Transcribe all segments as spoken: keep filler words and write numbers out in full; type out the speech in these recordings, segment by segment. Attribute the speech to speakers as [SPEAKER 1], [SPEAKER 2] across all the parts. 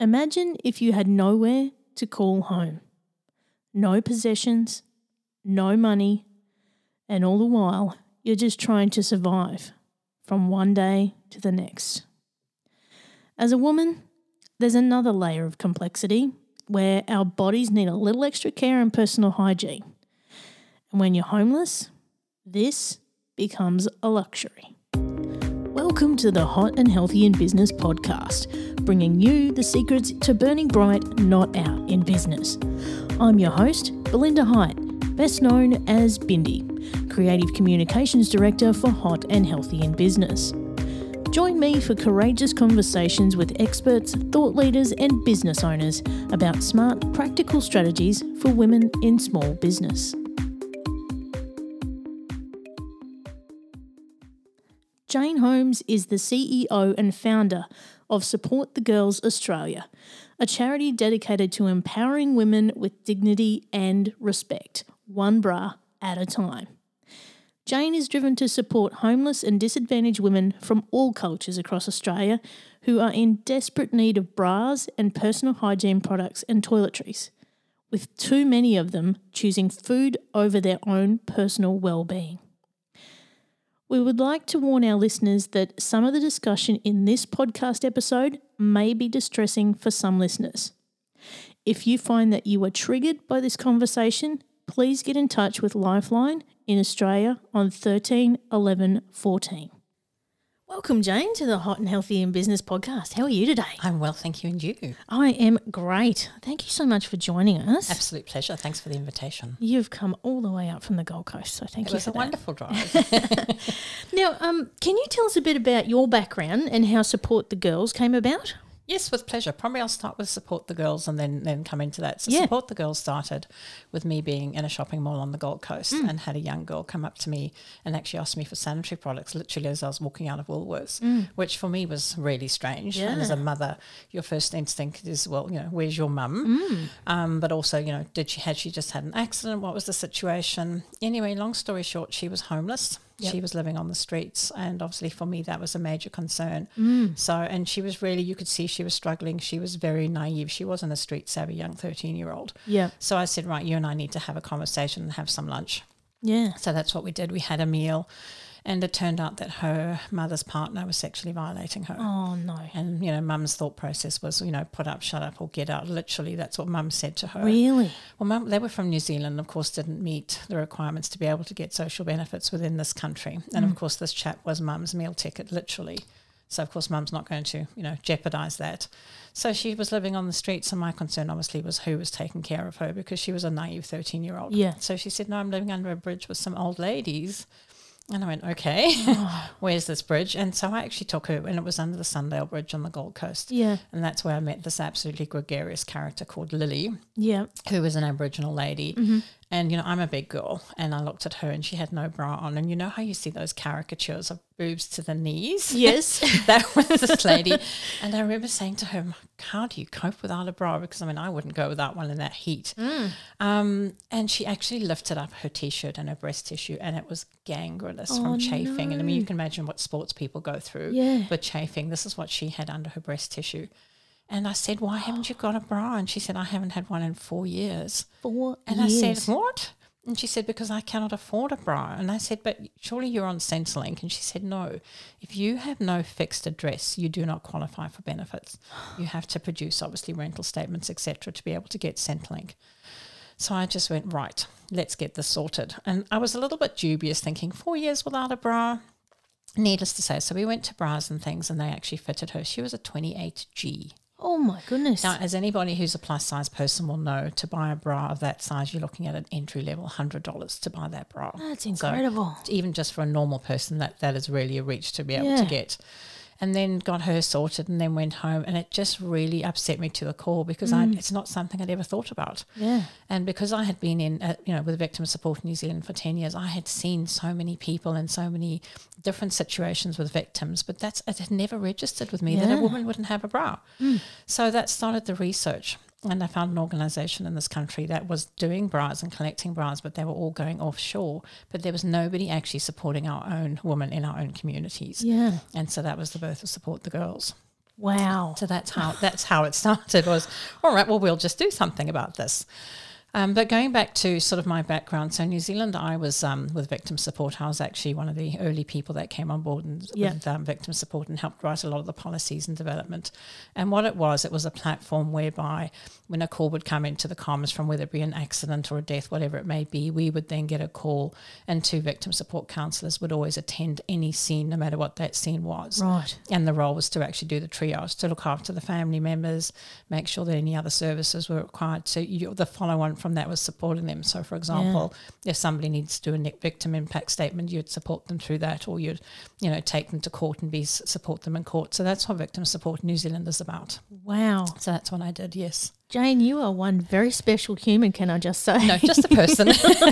[SPEAKER 1] Imagine if you had nowhere to call home, no possessions, no money, and all the while you're just trying to survive from one day to the next. As a woman, there's another layer of complexity where our bodies need a little extra care and personal hygiene. And when you're homeless, this becomes a luxury. Welcome to the Hot and Healthy in Business podcast, bringing you the secrets to burning bright, not out in business. I'm your host, Belinda Height, best known as Bindi, Creative Communications Director for Hot and Healthy in Business. Join me for courageous conversations with experts, thought leaders and business owners about smart, practical strategies for women in small business. Jane Holmes is the C E O and founder of Support the Girls Australia, a charity dedicated to empowering women with dignity and respect, one bra at a time. Jane is driven to support homeless and disadvantaged women from all cultures across Australia who are in desperate need of bras and personal hygiene products and toiletries, with too many of them choosing food over their own personal well-being. We would like to warn our listeners that some of the discussion in this podcast episode may be distressing for some listeners. If you find that you are triggered by this conversation, please get in touch with Lifeline in Australia on thirteen eleven fourteen. Welcome, Jane, to the Hot and Healthy in Business podcast. How are you today?
[SPEAKER 2] I'm well, thank you, and you?
[SPEAKER 1] I am great. Thank you so much for joining us.
[SPEAKER 2] Absolute pleasure. Thanks for the invitation.
[SPEAKER 1] You've come all the way up from the Gold Coast, so thank
[SPEAKER 2] it
[SPEAKER 1] you
[SPEAKER 2] was
[SPEAKER 1] for
[SPEAKER 2] a
[SPEAKER 1] that.
[SPEAKER 2] wonderful drive.
[SPEAKER 1] Now, um, can you tell us a bit about your background and how Support the Girls came about?
[SPEAKER 2] Yes, with pleasure. Probably I'll start with Support the Girls and then, then come into that. So
[SPEAKER 1] Yeah.
[SPEAKER 2] Support the Girls started with me being in a shopping mall on the Gold Coast
[SPEAKER 1] Mm.
[SPEAKER 2] and had a young girl come up to me and actually asked me for sanitary products literally as I was walking out of Woolworths,
[SPEAKER 1] Mm.
[SPEAKER 2] which for me was really strange.
[SPEAKER 1] Yeah.
[SPEAKER 2] And as a mother, your first instinct is, well, you know, where's your mum?
[SPEAKER 1] Mm.
[SPEAKER 2] Um, but also, you know, did she had she just had an accident? What was the situation? Anyway, long story short, she was homeless.
[SPEAKER 1] Yep.
[SPEAKER 2] She was living on the streets, and obviously for me that was a major concern.
[SPEAKER 1] Mm.
[SPEAKER 2] So, and she was really, you could see she was struggling. She was very naive. She wasn't a street savvy young thirteen-year-old.
[SPEAKER 1] Yeah.
[SPEAKER 2] So I said, right, you and I need to have a conversation and have some lunch.
[SPEAKER 1] Yeah.
[SPEAKER 2] So that's what we did. We had a meal, and it turned out that her mother's partner was sexually violating her.
[SPEAKER 1] Oh, no.
[SPEAKER 2] And, you know, mum's thought process was, you know, put up, shut up, or get out. Literally, that's what mum said to her.
[SPEAKER 1] Really?
[SPEAKER 2] Well, mum, they were from New Zealand, of course, didn't meet the requirements to be able to get social benefits within this country. And,
[SPEAKER 1] Mm.
[SPEAKER 2] of course, this chap was mum's meal ticket, literally. So, of course, mum's not going to, you know, jeopardise that. So she was living on the streets, and my concern, obviously, was who was taking care of her because she was a naive thirteen-year-old.
[SPEAKER 1] Yeah.
[SPEAKER 2] So she said, no, I'm living under a bridge with some old ladies. And I went, okay,
[SPEAKER 1] Oh.
[SPEAKER 2] where's this bridge? And so I actually took her, and it was under the Sundale Bridge on the Gold Coast.
[SPEAKER 1] Yeah.
[SPEAKER 2] And that's where I met this absolutely gregarious character called Lily,
[SPEAKER 1] Yeah.
[SPEAKER 2] who was an Aboriginal lady.
[SPEAKER 1] Mm-hmm.
[SPEAKER 2] And, you know, I'm a big girl, and I looked at her and she had no bra on. And you know how you see those caricatures of boobs to the knees?
[SPEAKER 1] Yes.
[SPEAKER 2] That was this lady. And I remember saying to her, how do you cope without a bra? Because, I mean, I wouldn't go without one in that heat.
[SPEAKER 1] Mm.
[SPEAKER 2] Um, and she actually lifted up her T-shirt and her breast tissue, and it was gangrenous
[SPEAKER 1] Oh,
[SPEAKER 2] from chafing.
[SPEAKER 1] no.
[SPEAKER 2] And, I mean, you can imagine what sports people go through
[SPEAKER 1] Yeah.
[SPEAKER 2] with chafing. This is what she had under her breast tissue. And I said, why haven't you got a bra? And she said, I haven't had one in four years.
[SPEAKER 1] Four
[SPEAKER 2] And
[SPEAKER 1] years.
[SPEAKER 2] I said, what? And she said, because I cannot afford a bra. And I said, but surely you're on Centrelink. And she said, no. If you have no fixed address, you do not qualify for benefits. You have to produce, obviously, rental statements, et cetera, to be able to get Centrelink. So I just went, right, let's get this sorted. And I was a little bit dubious, thinking, four years without a bra? Needless to say, so we went to bras and things, and they actually fitted her. She was a twenty-eight G.
[SPEAKER 1] Oh, my goodness.
[SPEAKER 2] Now, as anybody who's a plus-size person will know, to buy a bra of that size, you're looking at an entry-level one hundred dollars to buy that bra.
[SPEAKER 1] That's
[SPEAKER 2] So
[SPEAKER 1] incredible.
[SPEAKER 2] even just for a normal person, that, that is really a reach to be able
[SPEAKER 1] Yeah.
[SPEAKER 2] to get. And then got her sorted and then went home, and it just really upset me to the core because I, it's not something I'd ever thought about.
[SPEAKER 1] Yeah.
[SPEAKER 2] And because I had been in, uh, you know, with Victim Support in New Zealand for ten years, I had seen so many people in so many different situations with victims, but that's it had never registered with me that
[SPEAKER 1] Yeah.
[SPEAKER 2] a woman wouldn't have a bra.
[SPEAKER 1] Mm.
[SPEAKER 2] So that started the research. And I found an organisation in this country that was doing bras and collecting bras, but they were all going offshore. But there was nobody actually supporting our own women in our own communities.
[SPEAKER 1] Yeah.
[SPEAKER 2] And so that was the birth of Support the Girls.
[SPEAKER 1] Wow.
[SPEAKER 2] So that's how that's how it started. Was all right. Well, we'll just do something about this. Um, but going back to sort of my background, so New Zealand, I was um, with victim support. I was actually one of the early people that came on board and,
[SPEAKER 1] Yeah.
[SPEAKER 2] with um, victim support and helped write a lot of the policies and development. And what it was, it was a platform whereby when a call would come into the comms from whether it be an accident or a death, whatever it may be, we would then get a call and two victim support counsellors would always attend any scene, no matter what that scene was.
[SPEAKER 1] Right.
[SPEAKER 2] And the role was to actually do the triage, to look after the family members, make sure that any other services were required. So you, the follow-on from that was supporting them. So, for example, yeah. if somebody needs to do a ne- victim impact statement, you'd support them through that, or you'd, you know, take them to court and be support them in court. So that's what Victim Support New Zealand is about.
[SPEAKER 1] Wow.
[SPEAKER 2] So that's what I did, yes.
[SPEAKER 1] Jane, you are one very special human, can I just say?
[SPEAKER 2] No, just a person.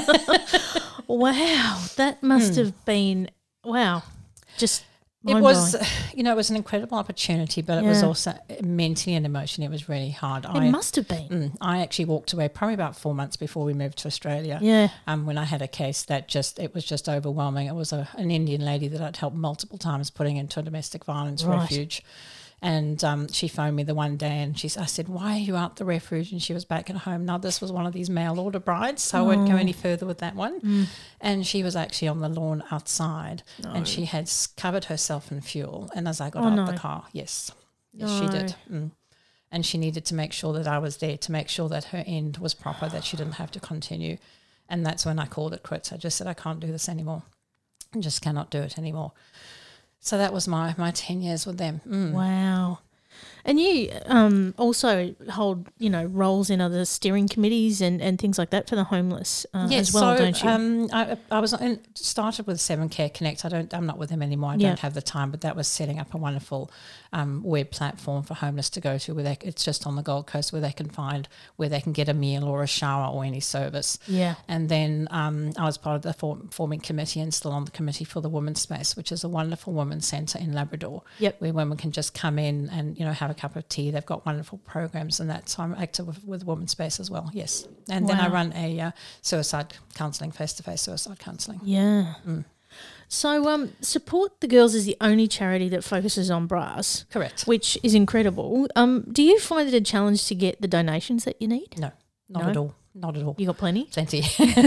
[SPEAKER 1] Wow. That must
[SPEAKER 2] Hmm.
[SPEAKER 1] have been, wow, just
[SPEAKER 2] It
[SPEAKER 1] mind
[SPEAKER 2] was,
[SPEAKER 1] blowing.
[SPEAKER 2] you know, it was an incredible opportunity, but it was
[SPEAKER 1] Yeah.
[SPEAKER 2] also mentally and emotionally, it was really hard.
[SPEAKER 1] It
[SPEAKER 2] I,
[SPEAKER 1] must have been.
[SPEAKER 2] Mm, I actually walked away probably about four months before we moved to Australia.
[SPEAKER 1] Yeah.
[SPEAKER 2] Um, when I had a case that just, it was just overwhelming. It was a, an Indian lady that I'd helped multiple times putting into a domestic violence
[SPEAKER 1] Right.
[SPEAKER 2] refuge. And um, she phoned me the one day and she, I said, why are you out the refuge? And she was back at home. Now, this was one of these mail order brides, so I won't go any further with that one.
[SPEAKER 1] Mm.
[SPEAKER 2] And she was actually on the lawn outside
[SPEAKER 1] No.
[SPEAKER 2] and she had s- covered herself in fuel. And as I got
[SPEAKER 1] Oh,
[SPEAKER 2] out
[SPEAKER 1] no.
[SPEAKER 2] the car, yes, yes, she
[SPEAKER 1] No.
[SPEAKER 2] did. Mm. And she needed to make sure that I was there to make sure that her end was proper, that she didn't have to continue. And that's when I called it quits. I just said, I can't do this anymore. I just cannot do it anymore. So that was my, my ten years with them. Mm.
[SPEAKER 1] Wow. And you um, also hold, you know, roles in other steering committees and, and things like that for the homeless uh,
[SPEAKER 2] Yes,
[SPEAKER 1] as well,
[SPEAKER 2] so,
[SPEAKER 1] don't you?
[SPEAKER 2] Um, I, I was in, started with Seven Care Connect. I don't. I'm not with them anymore. I
[SPEAKER 1] Yeah.
[SPEAKER 2] don't have the time. But that was setting up a wonderful um, web platform for homeless to go to. Where they, it's just on the Gold Coast, where they can find where they can get a meal or a shower or any service.
[SPEAKER 1] Yeah.
[SPEAKER 2] And then um, I was part of the form, forming committee and still on the committee for the Women's Space, which is a wonderful women's centre in Labrador.
[SPEAKER 1] Yep.
[SPEAKER 2] Where women can just come in and, you know, have a cup of tea. They've got wonderful programs and that. So I'm active with, with Women's Space as well, yes. And then I
[SPEAKER 1] Wow.
[SPEAKER 2] run a uh, suicide counselling, face-to-face suicide counselling.
[SPEAKER 1] Yeah.
[SPEAKER 2] Mm.
[SPEAKER 1] So um, Support the Girls is the only charity that focuses on bras,
[SPEAKER 2] Correct.
[SPEAKER 1] which is incredible. Um, do you find it a challenge to get the donations that you need?
[SPEAKER 2] No, not
[SPEAKER 1] No?
[SPEAKER 2] at all. Not at all.
[SPEAKER 1] You got plenty?
[SPEAKER 2] Plenty.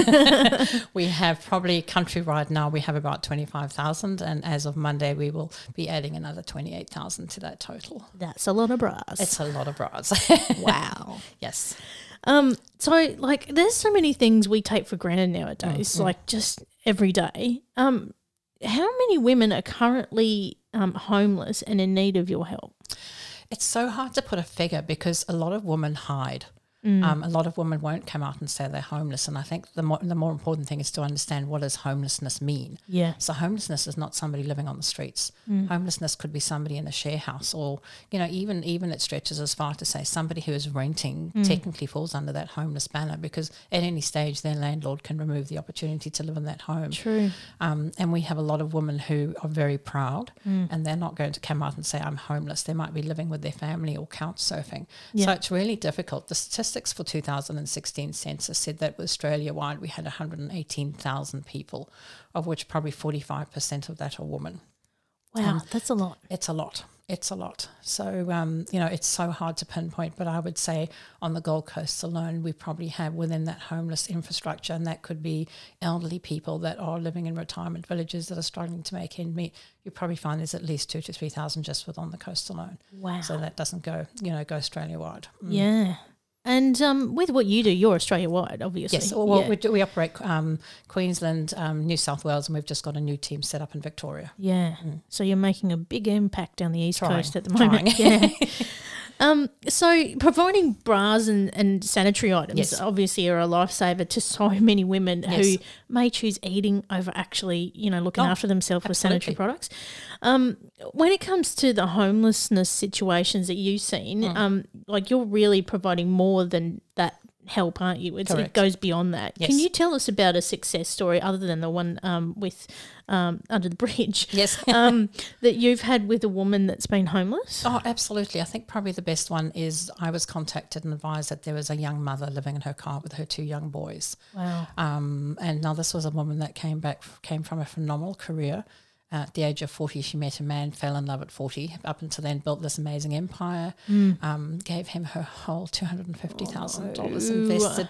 [SPEAKER 2] We have probably countrywide now, we have about twenty-five thousand, and as of Monday, we will be adding another twenty-eight thousand to that total.
[SPEAKER 1] That's a lot of bras.
[SPEAKER 2] It's a lot of bras.
[SPEAKER 1] wow.
[SPEAKER 2] Yes.
[SPEAKER 1] Um, so like there's so many things we take for granted nowadays,
[SPEAKER 2] Mm-hmm.
[SPEAKER 1] like just every day. Um, how many women are currently um, homeless and in need of your help?
[SPEAKER 2] It's so hard to put a figure because a lot of women hide. Um, a lot of women won't come out and say they're homeless, and I think the more, the more important thing is to understand what does homelessness mean.
[SPEAKER 1] Yeah.
[SPEAKER 2] So homelessness is not somebody living on the streets. Homelessness could be somebody in a share house, or you know, even even it stretches as far to say somebody who is renting technically falls under that homeless banner, because at any stage their landlord can remove the opportunity to live in that home.
[SPEAKER 1] True.
[SPEAKER 2] Um, and we have a lot of women who are very proud, and they're not going to come out and say I'm homeless. They might be living with their family or couch surfing.
[SPEAKER 1] Yeah.
[SPEAKER 2] So it's really difficult. The statistics for two thousand sixteen census said that Australia-wide we had one hundred eighteen thousand people, of which probably forty-five percent of that are women.
[SPEAKER 1] Wow,
[SPEAKER 2] Um,
[SPEAKER 1] that's a lot.
[SPEAKER 2] It's a lot. It's a lot. So, um, you know, it's so hard to pinpoint, but I would say on the Gold Coast alone, we probably have within that homeless infrastructure, and that could be elderly people that are living in retirement villages that are struggling to make end meet. You probably find there's at least two to three thousand just within the coast alone.
[SPEAKER 1] Wow.
[SPEAKER 2] So that doesn't go, you know, go Australia-wide. Mm.
[SPEAKER 1] Yeah. And um, with what you do, you're Australia-wide, obviously.
[SPEAKER 2] Yes, well,
[SPEAKER 1] yeah.
[SPEAKER 2] we, do, we operate um, Queensland, um, New South Wales, and we've just got a new team set up in Victoria.
[SPEAKER 1] Yeah. So you're making a big impact down the East
[SPEAKER 2] Trying,
[SPEAKER 1] Coast at the moment.
[SPEAKER 2] trying.
[SPEAKER 1] Yeah. um, so providing bras and, and sanitary items
[SPEAKER 2] Yes.
[SPEAKER 1] obviously are a lifesaver to so many women
[SPEAKER 2] Yes.
[SPEAKER 1] who may choose eating over actually, you know, looking
[SPEAKER 2] Oh,
[SPEAKER 1] after themselves with sanitary
[SPEAKER 2] absolutely.
[SPEAKER 1] products. Um, when it comes to the homelessness situations that you've seen,
[SPEAKER 2] Mm.
[SPEAKER 1] um, like you're really providing more than that help, aren't you? It's, it
[SPEAKER 2] Correct.
[SPEAKER 1] goes beyond that. Can
[SPEAKER 2] Yes.
[SPEAKER 1] you tell us about a success story other than the one um, with um, Under the Bridge?
[SPEAKER 2] Yes.
[SPEAKER 1] um, that you've had with a woman that's been homeless?
[SPEAKER 2] Oh, absolutely. I think probably the best one is I was contacted and advised that there was a young mother living in her car with her two young boys.
[SPEAKER 1] Wow.
[SPEAKER 2] Um, and now this was a woman that came back, came from a phenomenal career, Uh, at the age of forty, she met a man, fell in love at forty. Up until then, built this amazing empire,
[SPEAKER 1] Mm.
[SPEAKER 2] um, gave him her whole two hundred fifty thousand dollars
[SPEAKER 1] Oh.
[SPEAKER 2] invested.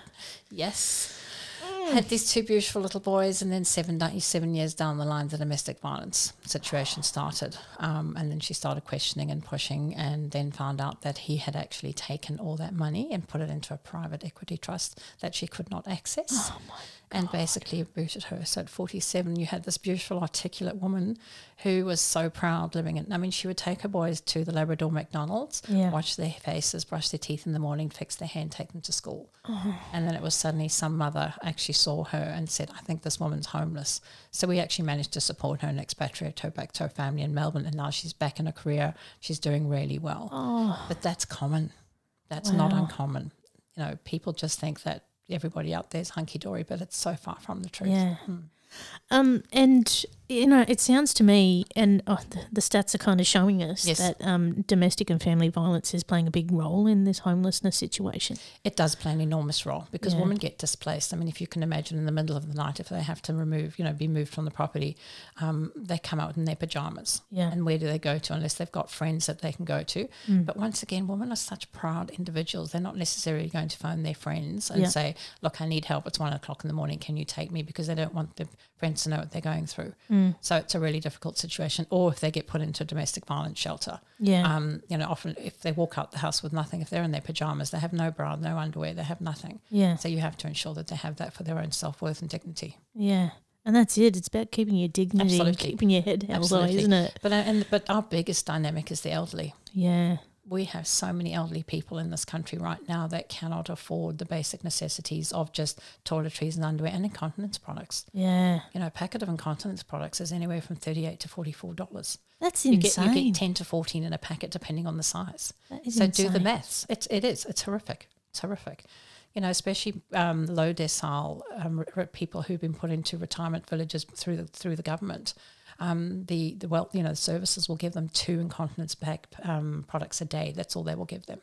[SPEAKER 2] Yes. Had these two beautiful little boys, and then seven, seven years down the line, the domestic violence situation started. Um, and then she started questioning and pushing, and then found out that he had actually taken all that money and put it into a private equity trust that she could not access.
[SPEAKER 1] Oh my
[SPEAKER 2] And basically booted her. So at forty-seven, you had this beautiful, articulate woman who was so proud living in. I mean, she would take her boys to the Labrador McDonald's,
[SPEAKER 1] Yeah.
[SPEAKER 2] wash their faces, brush their teeth in the morning, fix their hair, and take them to school.
[SPEAKER 1] Oh.
[SPEAKER 2] And then it was suddenly some mother actually saw her and said, I think this woman's homeless. So we actually managed to support her and expatriate her back to her family in Melbourne. And now she's back in her career. She's doing really well.
[SPEAKER 1] Oh.
[SPEAKER 2] But that's common. That's
[SPEAKER 1] Wow.
[SPEAKER 2] not uncommon. You know, people just think that everybody out there is hunky-dory, but it's so far from the truth.
[SPEAKER 1] Yeah.
[SPEAKER 2] Mm.
[SPEAKER 1] Um, and, you know, it sounds to me, and oh, the, the stats are kind of showing us
[SPEAKER 2] Yes.
[SPEAKER 1] that um, domestic and family violence is playing a big role in this homelessness situation.
[SPEAKER 2] It does play an enormous role because
[SPEAKER 1] Yeah.
[SPEAKER 2] women get displaced. I mean, if you can imagine in the middle of the night, if they have to remove, you know, be moved from the property, um, they come out in their pajamas.
[SPEAKER 1] Yeah.
[SPEAKER 2] And where do they go to unless they've got friends that they can go to?
[SPEAKER 1] Mm.
[SPEAKER 2] But once again, women are such proud individuals. They're not necessarily going to phone their friends and
[SPEAKER 1] Yeah.
[SPEAKER 2] say, look, I need help. It's one o'clock in the morning. Can you take me? Because they don't want their friends to know what they're going through.
[SPEAKER 1] Mm.
[SPEAKER 2] So it's a really difficult situation. Or if they get put into a domestic violence shelter.
[SPEAKER 1] Yeah.
[SPEAKER 2] Um, you know, often if they walk out the house with nothing, if they're in their pajamas, they have no bra, no underwear, they have nothing.
[SPEAKER 1] yeah.
[SPEAKER 2] So you have to ensure that they have that for their own self-worth and dignity.
[SPEAKER 1] Yeah. And that's it. It's about keeping your dignity and
[SPEAKER 2] Absolutely.
[SPEAKER 1] keeping your head held high,
[SPEAKER 2] Absolutely.
[SPEAKER 1] isn't it?
[SPEAKER 2] But uh, and but our biggest dynamic is the elderly.
[SPEAKER 1] Yeah.
[SPEAKER 2] We have so many elderly people in this country right now that cannot afford the basic necessities of just toiletries and underwear and incontinence products.
[SPEAKER 1] Yeah.
[SPEAKER 2] You know, a packet of incontinence products is anywhere from thirty-eight to forty-four dollars.
[SPEAKER 1] That's
[SPEAKER 2] You get
[SPEAKER 1] insane.
[SPEAKER 2] you get ten to fourteen in a packet depending on the size.
[SPEAKER 1] That is
[SPEAKER 2] So
[SPEAKER 1] insane.
[SPEAKER 2] do the maths. It's it is. It's horrific. It's horrific. You know, especially um, low decile um, r- r- people who've been put into retirement villages through the through the government. Um, the the well, you know, the services will give them two incontinence bag um, products a day. That's all they will give them.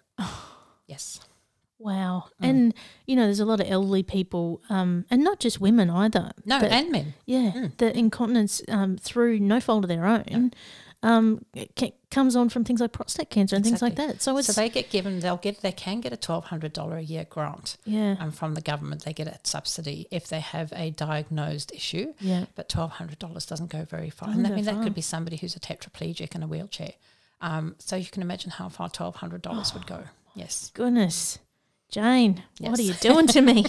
[SPEAKER 2] Yes.
[SPEAKER 1] Wow.
[SPEAKER 2] Mm.
[SPEAKER 1] And, you know, there's a lot of elderly people, um, and not just women either.
[SPEAKER 2] No,
[SPEAKER 1] that-
[SPEAKER 2] and men.
[SPEAKER 1] Yeah,
[SPEAKER 2] Mm.
[SPEAKER 1] the incontinence um, through no fault of their own um, it ca- comes on from things like prostate cancer and things like
[SPEAKER 2] Exactly.
[SPEAKER 1] that. So it's
[SPEAKER 2] So they get given. They'll get. They can get a twelve hundred dollar a year grant
[SPEAKER 1] yeah,
[SPEAKER 2] um, from the government. They get a subsidy if they have a diagnosed issue.
[SPEAKER 1] yeah,
[SPEAKER 2] But twelve hundred dollars doesn't go very far.
[SPEAKER 1] Doesn't
[SPEAKER 2] And I
[SPEAKER 1] go
[SPEAKER 2] mean, that
[SPEAKER 1] far.
[SPEAKER 2] could be somebody who's a tetraplegic in a wheelchair. Um, so you can imagine how far twelve hundred dollars would go. Yes.
[SPEAKER 1] goodness, Jane, what are
[SPEAKER 2] Yes.
[SPEAKER 1] you doing to me?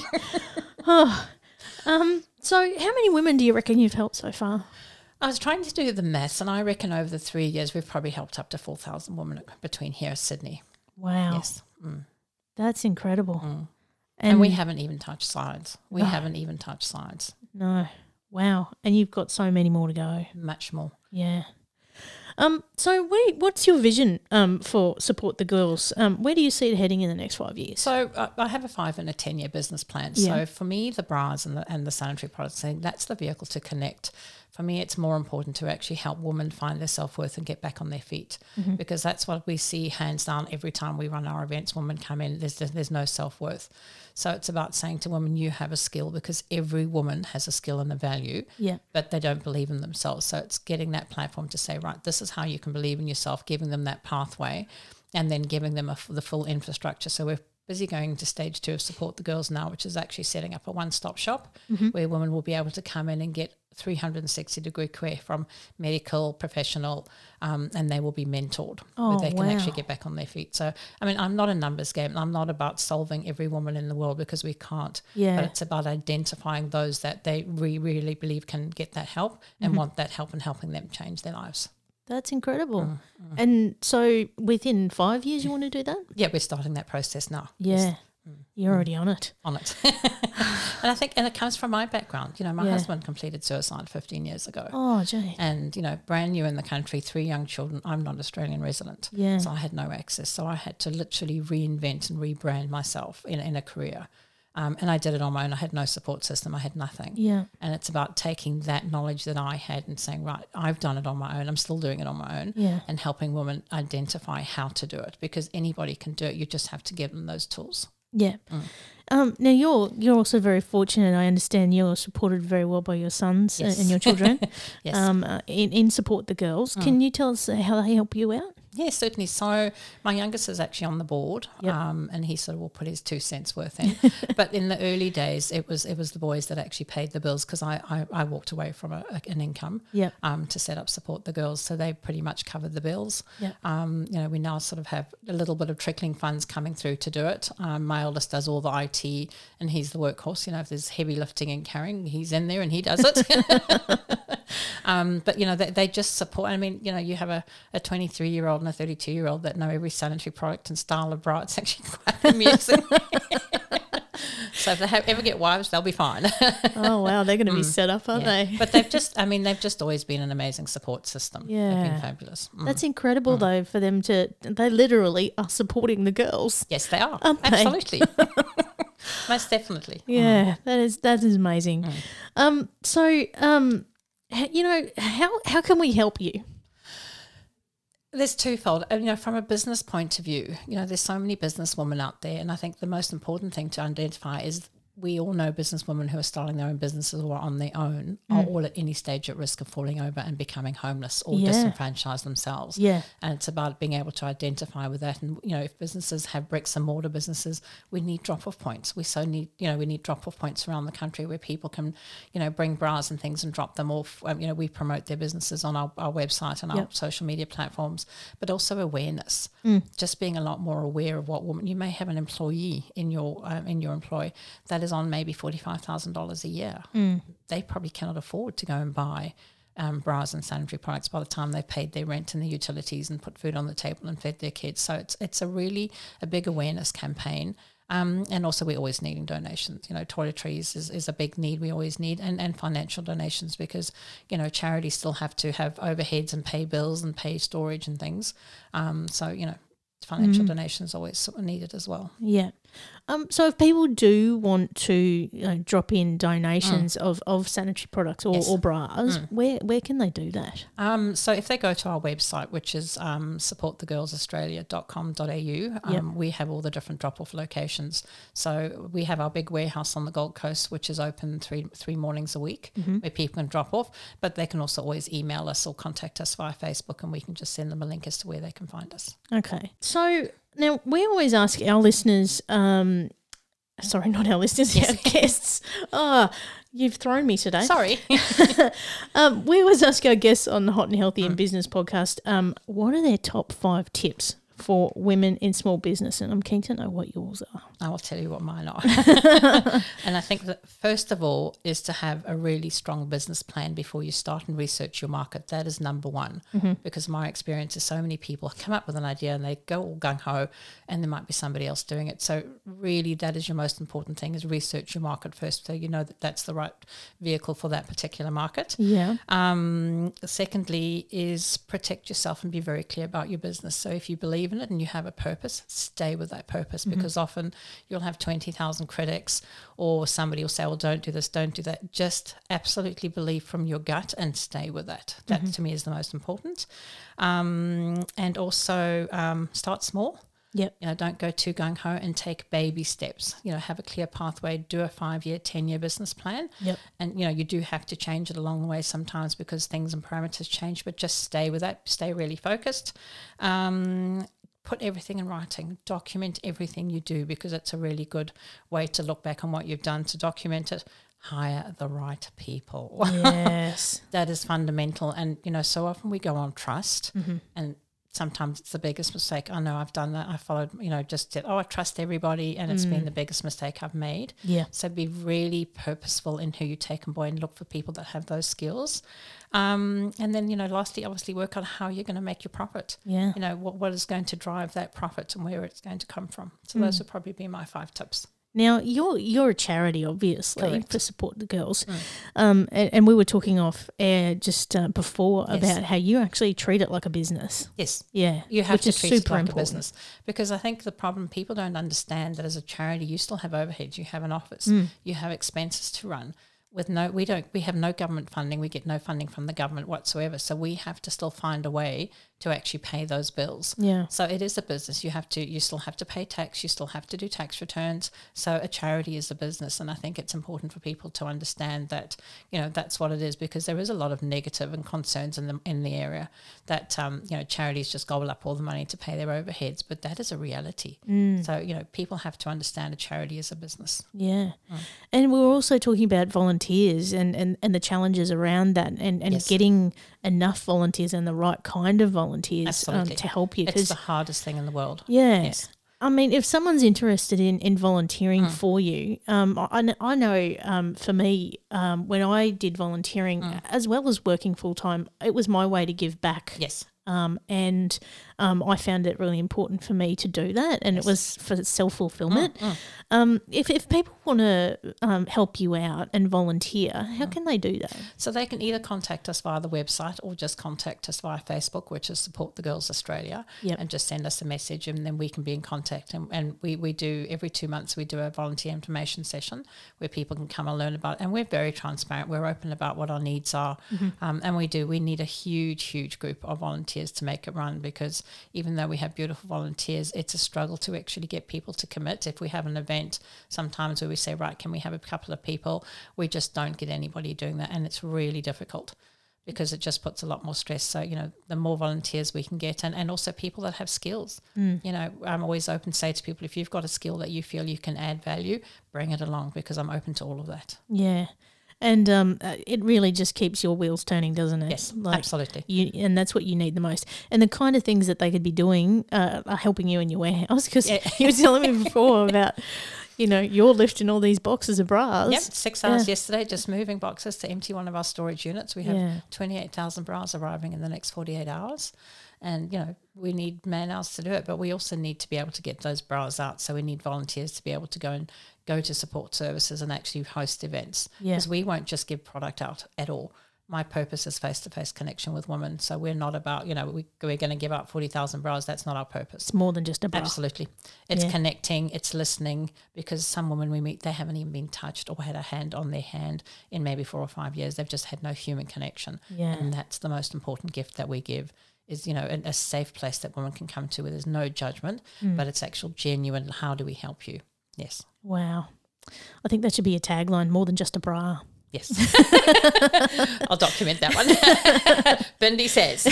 [SPEAKER 1] oh, um, so how many women do you reckon you've helped so far?
[SPEAKER 2] I was trying to do the maths, and I reckon over the three years we've probably helped up to four thousand women between here and Sydney.
[SPEAKER 1] Wow,
[SPEAKER 2] Yes. Mm.
[SPEAKER 1] that's incredible.
[SPEAKER 2] Mm.
[SPEAKER 1] And,
[SPEAKER 2] And, we haven't even touched science. We
[SPEAKER 1] Oh.
[SPEAKER 2] haven't even touched science.
[SPEAKER 1] no, wow, and you've got so many more to go.
[SPEAKER 2] Much more.
[SPEAKER 1] Yeah. Um. So, where, what's your vision um for Support the Girls? Um. Where do you see it heading in the next five years?
[SPEAKER 2] So uh, I have a five and a ten year business plan.
[SPEAKER 1] Yeah.
[SPEAKER 2] So for me, the bras and the and the sanitary products, that's the vehicle to connect. For me, it's more important to actually help women find their self worth and get back on their feet,
[SPEAKER 1] Mm-hmm.
[SPEAKER 2] because that's what we see hands down every time we run our events. Women come in, there's there's no self worth. So it's about saying to women, you have a skill, because every woman has a skill and a value,
[SPEAKER 1] Yeah.
[SPEAKER 2] but they don't believe in themselves. So it's getting that platform to say, right, this is how you can believe in yourself, giving them that pathway, and then giving them a, the full infrastructure. So we're busy going to stage two of Support the Girls now, which is actually setting up a one-stop shop
[SPEAKER 1] Mm-hmm.
[SPEAKER 2] where women will be able to come in and get three hundred sixty degree care from medical, professional, um, and they will be mentored
[SPEAKER 1] Oh,
[SPEAKER 2] where they can
[SPEAKER 1] wow.
[SPEAKER 2] actually get back on their feet. So, I mean, I'm not a numbers game. I'm not about solving every woman in the world, because we can't.
[SPEAKER 1] Yeah.
[SPEAKER 2] But it's about identifying those that they re- really believe can get that help and
[SPEAKER 1] Mm-hmm.
[SPEAKER 2] want that help, and helping them change their lives.
[SPEAKER 1] That's incredible.
[SPEAKER 2] Mm,
[SPEAKER 1] And so, within five years, you want to do that?
[SPEAKER 2] Yeah, we're starting that process now.
[SPEAKER 1] Yeah.
[SPEAKER 2] Yes,
[SPEAKER 1] You're already on it.
[SPEAKER 2] on it. And I think, and it comes from my background. You know, my
[SPEAKER 1] Yeah.
[SPEAKER 2] husband completed suicide fifteen years ago.
[SPEAKER 1] Oh, gee.
[SPEAKER 2] And, you know, brand new in the country, three young children. I'm not Australian resident.
[SPEAKER 1] Yeah.
[SPEAKER 2] So I had no access. So I had to literally reinvent and rebrand myself in, in a career. Um, and I did it on my own. I had no support system. I had nothing.
[SPEAKER 1] Yeah.
[SPEAKER 2] And it's about taking that knowledge that I had and saying, right, I've done it on my own. I'm still doing it on my own.
[SPEAKER 1] Yeah.
[SPEAKER 2] And helping women identify how to do it, because anybody can do it. You just have to give them those tools.
[SPEAKER 1] Yeah.
[SPEAKER 2] Mm.
[SPEAKER 1] Um, now you're you're also very fortunate. I understand you're supported very well by your sons
[SPEAKER 2] Yes.
[SPEAKER 1] and your children.
[SPEAKER 2] Yes.
[SPEAKER 1] Um, uh, in in support the girls.
[SPEAKER 2] Mm.
[SPEAKER 1] Can you tell us how they help you out?
[SPEAKER 2] Yeah, certainly. So my youngest is actually on the board,
[SPEAKER 1] Yep.
[SPEAKER 2] um, and he sort of will put his two cents worth in. But in the early days, it was it was the boys that actually paid the bills because I, I, I walked away from a, a, an income
[SPEAKER 1] Yep.
[SPEAKER 2] um, to set up Support the Girls. So they pretty much covered the bills.
[SPEAKER 1] Yep.
[SPEAKER 2] Um, you know, we now sort of have a little bit of trickling funds coming through to do it. Um, my oldest does all the I T, and he's the workhorse. You know, if there's heavy lifting and carrying, he's in there and he does it. Um, but, you know, they, they just support. I mean, you know, you have a, a twenty-three-year-old and a thirty-two-year-old that know every sanitary product and style of bra. It's actually quite amusing. So if they have, ever get wives, they'll be fine.
[SPEAKER 1] Oh, wow. They're going to be set up, aren't
[SPEAKER 2] Yeah.
[SPEAKER 1] they?
[SPEAKER 2] But they've just, I mean, they've just always been an amazing support system. They've
[SPEAKER 1] Yeah.
[SPEAKER 2] been fabulous. Mm.
[SPEAKER 1] That's incredible, though, for them to, they literally are supporting the girls.
[SPEAKER 2] Yes, they are.
[SPEAKER 1] Aren't they?
[SPEAKER 2] Absolutely. Most definitely.
[SPEAKER 1] Yeah, that is that is amazing.
[SPEAKER 2] Mm.
[SPEAKER 1] Um, so, um, h- you know, how how can we help you?
[SPEAKER 2] There's twofold. And, you know, from a business point of view, you know, there's so many businesswomen out there, and I think the most important thing to identify is we all know businesswomen who are starting their own businesses or are on their own are all at any stage at risk of falling over and becoming homeless or
[SPEAKER 1] Yeah.
[SPEAKER 2] disenfranchised themselves.
[SPEAKER 1] Yeah.
[SPEAKER 2] And it's about being able to identify with that. And, you know, if businesses have bricks and mortar businesses, we need drop-off points. We so need, you know, we need drop-off points around the country where people can, you know, bring bras and things and drop them off. Um, you know, we promote their businesses on our, our website and our
[SPEAKER 1] Yep.
[SPEAKER 2] social media platforms, but also awareness.
[SPEAKER 1] Mm.
[SPEAKER 2] Just being a lot more aware of what woman, you may have an employee in your, um, in your employ that is on maybe forty-five thousand dollars a year.
[SPEAKER 1] Mm.
[SPEAKER 2] They probably cannot afford to go and buy um, bras and sanitary products by the time they've paid their rent and the utilities and put food on the table and fed their kids. So it's it's a really a big awareness campaign. Um, and also we're always needing donations. You know, toiletries is, is a big need we always need, and, and financial donations because, you know, charities still have to have overheads and pay bills and pay storage and things. Um, so, you know, financial
[SPEAKER 1] Mm.
[SPEAKER 2] donations always sort of needed as well.
[SPEAKER 1] Yeah. Um, so if people do want to you know, drop in donations of, of sanitary products or,
[SPEAKER 2] Yes.
[SPEAKER 1] or bras,
[SPEAKER 2] Mm.
[SPEAKER 1] where where can they do that?
[SPEAKER 2] Um, so if they go to our website, which is um, support the girls australia dot com dot a u, um,
[SPEAKER 1] Yep.
[SPEAKER 2] we have all the different drop-off locations. So we have our big warehouse on the Gold Coast, which is open three three mornings a week,
[SPEAKER 1] Mm-hmm.
[SPEAKER 2] where people can drop off. But they can also always email us or contact us via Facebook, and we can just send them a link as to where they can find us.
[SPEAKER 1] Okay. So now we always ask our listeners, um, sorry, not our listeners,
[SPEAKER 2] Yes.
[SPEAKER 1] our guests. Oh, you've thrown me today.
[SPEAKER 2] Sorry.
[SPEAKER 1] Um, we always ask our guests on the Hot and Healthy
[SPEAKER 2] Mm.
[SPEAKER 1] and Business podcast, um, what are their top five tips for women in small business? And I'm keen to know what yours are.
[SPEAKER 2] I will tell you what mine are. And I think that first of all is to have a really strong business plan before you start and research your market. That is number one,
[SPEAKER 1] Mm-hmm.
[SPEAKER 2] because my experience is so many people come up with an idea and they go all gung-ho and there might be somebody else doing it. So really that is your most important thing, is research your market first so you know that that's the right vehicle for that particular market.
[SPEAKER 1] Yeah.
[SPEAKER 2] Um, secondly is protect yourself and be very clear about your business. So if you believe in it and you have a purpose, stay with that purpose, because often you'll have twenty thousand critics or somebody will say, well, don't do this, don't do that. Just absolutely believe from your gut and stay with that. That to me is the most important. Um, and also um, start small.
[SPEAKER 1] Yep.
[SPEAKER 2] You know, don't go too gung-ho and take baby steps. You know, have a clear pathway, do a five-year, ten-year business plan.
[SPEAKER 1] Yep.
[SPEAKER 2] And, you know, you do have to change it along the way sometimes because things and parameters change, but just stay with that, stay really focused. Um, put everything in writing, document everything you do, because it's a really good way to look back on what you've done, to document it. Hire the right people.
[SPEAKER 1] Yes.
[SPEAKER 2] That is fundamental. And, you know, so often we go on trust
[SPEAKER 1] Mm-hmm.
[SPEAKER 2] and sometimes it's the biggest mistake. I know I've done that. I followed, you know, just said, oh, I trust everybody, and it's been the biggest mistake I've made.
[SPEAKER 1] Yeah.
[SPEAKER 2] So be really purposeful in who you take on board and look for people that have those skills. Um, and then, you know, lastly, obviously work on how you're going to make your profit.
[SPEAKER 1] Yeah.
[SPEAKER 2] You know, what, what is going to drive that profit and where it's going to come from. So those would probably be my five tips.
[SPEAKER 1] Now, you're you're a charity, obviously,
[SPEAKER 2] Correct.
[SPEAKER 1] for Support the Girls. Um, and, and we were talking off air just uh, before
[SPEAKER 2] Yes.
[SPEAKER 1] about how you actually treat it like a business.
[SPEAKER 2] Yes.
[SPEAKER 1] Yeah.
[SPEAKER 2] You have
[SPEAKER 1] which
[SPEAKER 2] to
[SPEAKER 1] is
[SPEAKER 2] treat it
[SPEAKER 1] super
[SPEAKER 2] like
[SPEAKER 1] important.
[SPEAKER 2] a business, because I think the problem, people don't understand that as a charity you still have overheads, you have an office,
[SPEAKER 1] Mm.
[SPEAKER 2] you have expenses to run. With no, we don't, we have no government funding. We get no funding from the government whatsoever. So we have to still find a way to actually pay those bills.
[SPEAKER 1] Yeah.
[SPEAKER 2] So it is a business. You have to, you still have to pay tax. You still have to do tax returns. So a charity is a business. And I think it's important for people to understand that, you know, that's what it is, because there is a lot of negative and concerns in the, in the area that, um, you know, charities just gobble up all the money to pay their overheads. But that is a reality.
[SPEAKER 1] Mm.
[SPEAKER 2] So, you know, people have to understand a charity is a business.
[SPEAKER 1] Yeah.
[SPEAKER 2] Mm.
[SPEAKER 1] And we were also talking about volunteers and, and, and the challenges around that and, and
[SPEAKER 2] Yes.
[SPEAKER 1] getting enough volunteers and the right kind of volunteers um,
[SPEAKER 2] Absolutely.
[SPEAKER 1] to help you.
[SPEAKER 2] It's the hardest thing in the world.
[SPEAKER 1] Yeah.
[SPEAKER 2] Yes.
[SPEAKER 1] I mean, if someone's interested in, in volunteering
[SPEAKER 2] Mm.
[SPEAKER 1] for you, um, I, kn- I know um, for me, um, when I did volunteering,
[SPEAKER 2] Mm.
[SPEAKER 1] as well as working full-time, it was my way to give back.
[SPEAKER 2] Yes.
[SPEAKER 1] Um, and um, I found it really important for me to do that, and
[SPEAKER 2] Yes.
[SPEAKER 1] it was for self-fulfillment.
[SPEAKER 2] Mm, mm.
[SPEAKER 1] Um, if, if people want to um, help you out and volunteer, how can they do that?
[SPEAKER 2] So they can either contact us via the website or just contact us via Facebook, which is Support the Girls Australia,
[SPEAKER 1] Yep.
[SPEAKER 2] and just send us a message, and then we can be in contact. And, and we, we do, every two months, we do a volunteer information session where people can come and learn about it. And we're very transparent. We're open about what our needs are.
[SPEAKER 1] Mm-hmm.
[SPEAKER 2] Um, and we do, we need a huge, huge group of volunteers to make it run, because even though we have beautiful volunteers, it's a struggle to actually get people to commit. If we have an event sometimes where we say, right, can we have a couple of people? We just don't get anybody doing that, and it's really difficult because it just puts a lot more stress. So, you know, the more volunteers we can get, and, and also people that have skills.
[SPEAKER 1] Mm.
[SPEAKER 2] You know, I'm always open to say to people, if you've got a skill that you feel you can add value, bring it along, because I'm open to all of that.
[SPEAKER 1] Yeah. And um, uh, it really just keeps your wheels turning, doesn't it?
[SPEAKER 2] Yes,
[SPEAKER 1] Like,
[SPEAKER 2] absolutely.
[SPEAKER 1] You, and that's what you need the most. And the kind of things that they could be doing uh, are helping you in your warehouse, because
[SPEAKER 2] Yeah.
[SPEAKER 1] you were telling me before about, you know, you're lifting all these boxes of bras.
[SPEAKER 2] Yep, six hours
[SPEAKER 1] Yeah.
[SPEAKER 2] yesterday just moving boxes to empty one of our storage units. We have
[SPEAKER 1] Yeah.
[SPEAKER 2] twenty-eight thousand bras arriving in the next forty-eight hours. And, you know, we need man hours to do it, but we also need to be able to get those bras out. So we need volunteers to be able to go and go to support services and actually host events.
[SPEAKER 1] Yeah.
[SPEAKER 2] Because we won't just give product out at all. My purpose is face-to-face connection with women. So we're not about, you know, we, we're going to give out forty thousand bras. That's not our purpose.
[SPEAKER 1] It's more than just a bra.
[SPEAKER 2] Absolutely. It's
[SPEAKER 1] Yeah.
[SPEAKER 2] connecting, it's listening, because some women we meet, they haven't even been touched or had a hand on their hand in maybe four or five years. They've just had no human connection.
[SPEAKER 1] Yeah.
[SPEAKER 2] And that's the most important gift that we give, is, you know, a, a safe place that women can come to where there's no judgment,
[SPEAKER 1] Mm.
[SPEAKER 2] but it's actual genuine, how do we help you? Yes.
[SPEAKER 1] Wow. I think that should be a tagline, more than just a bra.
[SPEAKER 2] Yes. I'll document that one. Bindi says.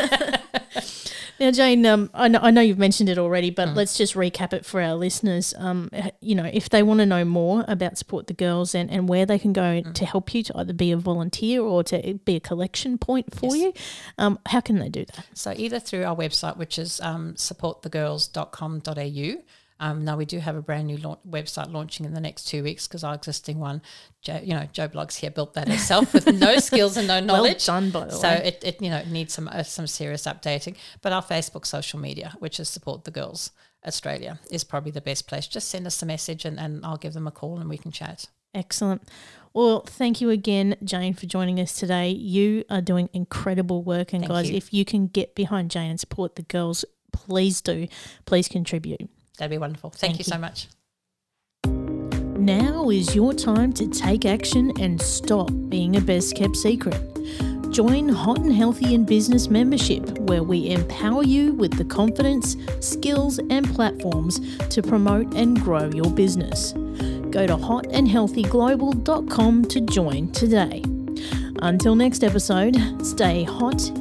[SPEAKER 1] Now, Jane, um, I, know, I know you've mentioned it already, but
[SPEAKER 2] Mm.
[SPEAKER 1] let's just recap it for our listeners. Um, h- you know, if they want to know more about Support the Girls and, and where they can go
[SPEAKER 2] Mm.
[SPEAKER 1] to help you to either be a volunteer or to be a collection point for
[SPEAKER 2] Yes.
[SPEAKER 1] you, um, how can they do that?
[SPEAKER 2] So either through our website, which is um, support the girls dot com dot a u. Um, now we do have a brand new la- website launching in the next two weeks because our existing one, Joe, you know, Joe Blogs here built that herself with no skills and no knowledge.
[SPEAKER 1] Well done, by the
[SPEAKER 2] so
[SPEAKER 1] way.
[SPEAKER 2] it, it you know needs some uh, some serious updating. But our Facebook social media, which is Support the Girls Australia, is probably the best place. Just send us a message and, and I'll give them a call and we can chat.
[SPEAKER 1] Excellent. Well, thank you again, Jane, for joining us today. You are doing incredible work. And
[SPEAKER 2] Thank
[SPEAKER 1] guys,
[SPEAKER 2] you.
[SPEAKER 1] if you can get behind Jane and support the girls, please do. Please contribute.
[SPEAKER 2] That'd be wonderful. Thank,
[SPEAKER 1] Thank
[SPEAKER 2] you
[SPEAKER 1] you.
[SPEAKER 2] so much.
[SPEAKER 1] Now is your time to take action and stop being a best kept secret. Join Hot and Healthy in Business membership, where we empower you with the confidence, skills, and platforms to promote and grow your business. Go to hot and healthy global dot com to join today. Until next episode, stay hot